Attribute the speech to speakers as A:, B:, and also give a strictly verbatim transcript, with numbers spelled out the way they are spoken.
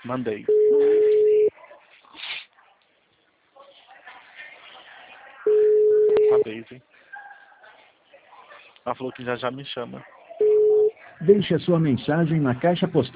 A: Mandei. A Daisy. Ela falou que já já me chama.
B: Deixe a sua mensagem na caixa postal.